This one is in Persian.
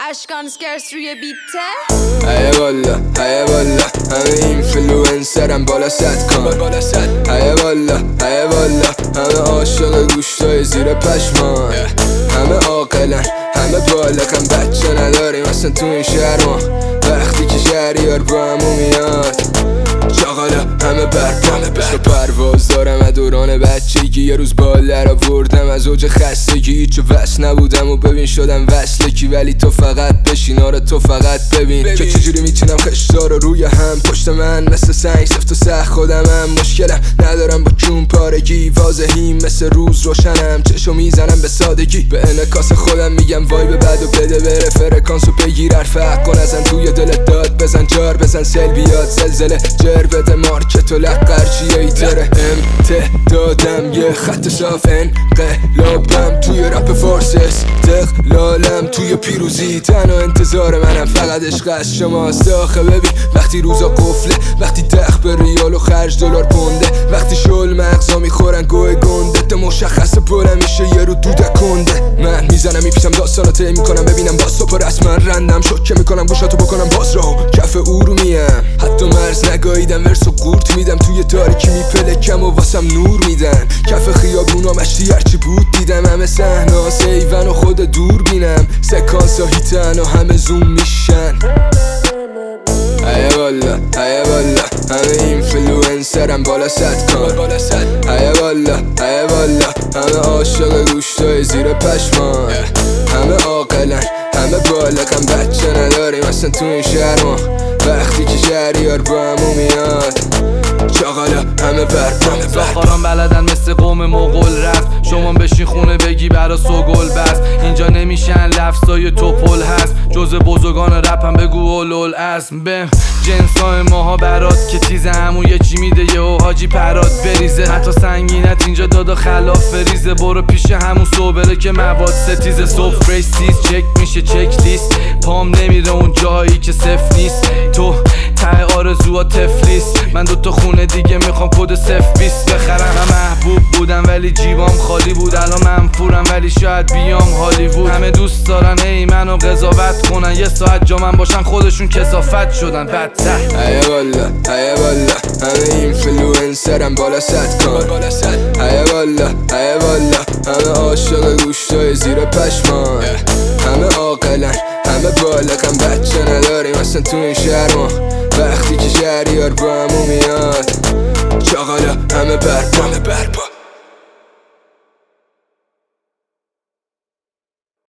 اشکان سکرس روی بیته. هیه والا هیه والا همه اینفلوئنسرم بالا صد کن. هیه والا هیه والا همه عاشق گوشتای زیر پشمان. همه عاقلن همه بالغن بچه نداریم اصلا تو این شهر ما. وقتی که شهریار با همو میاد چاقالا همه برپا. عشق پرواز دارم از دوران بچگی. یه روز بال در آوردم از اوج خستگی. هیچ وصل نبودم و ببین شدم وصل کی. ولی تو فقط بشین آره تو فقط ببین که چجوری میتونم خشتا رو روی هم. پشت من مثل سنگ سفت و سخت خودمم. مشکلم ندارم با کون پارگی. واضحیم مثل روز روشنم. چشو میزنم به سادگی. به انعکاس خودم میگم وای به بد و بده بره. فرکانسو بگیر حرف حق و نزن توی دلت داد بزن جار بزن سیل بیاد زلزله جر بده مارکت و لقر چیه ایتره. امتدادم یه خط صاف انقلابم توی رپ فارس استقلالم توی پیروزی. تنها انتظار منم فقط عشق از شماست. آخه ببین وقتی روزا قفله وقتی دخ به ریال و خرج دلار پونده وقتی شل مغزا میخورن گوه گنده ده مشخص پرم میشه یه رو دودک کنده. من میزنم میپیشم داستانات میکنم ببینم باز صبح رسما رندم شوکه میکنم گوشاتو بکنم باز رو کف ارومیم. حتی مرز نگاهیدم ورس و قورت میدم توی تاریکی میپلکم و واسم نور میدن. کف خیابونا مشتی هرچی بود دیدم. همه صحنا سیون و خود دور بینم. سکانس ها هیتن و همه زوم میشن. هیه والا هیه والا همه اینفلوئنسرم بالا صد کن. هیه والا هیه والا همه عاشق گوشتای زیر پشمان. همه عاقلن همه بالغن بچه نداریم اصلا تو این شهر ما. وقتی که شهریار با همو میاد چاقالا همه برپا. ساخاران بلدن مثل قوم مغول رفت. شما بشین خونه بگی برا سوگل بس. اینجا نمیشن لفظای توپل هست. جز بزرگان رپم بگو اولول اسم بم جنسای ماها برات که تیزه همون یه چی میده یه و حاجی پرات بریزه. حتی سنگینت اینجا دادا خلاف فریزه. برو پیش همون صبره که مواد ستیزه. صبح فریش سیز چک میشه چک لیست. پام نمیره اون جایی که صفر نیست. تو ته آرزوها تفلیست. من دوتا خونه دیگه میخوام کد 020 بخرم. من محبوب بودم ولی جیبام خالی بود. الان منفورم ولی شاید بیام هالیوود. همه دوست دارن ای منو قضاوت کنن. یه ساعت جا من باشن خودشون کثافت شدن بدتر. هیه والا هیه والا همه اینفلوئنسرم بالا صد کن. هیه والا هیه والا همه عاشق گوشتای زیر پشمان. همه عاقلن همه بالغن بچه نداریم اصلا تو این شهر ما. وقتی که شهریار با همو میاد چاقالا همه برپا.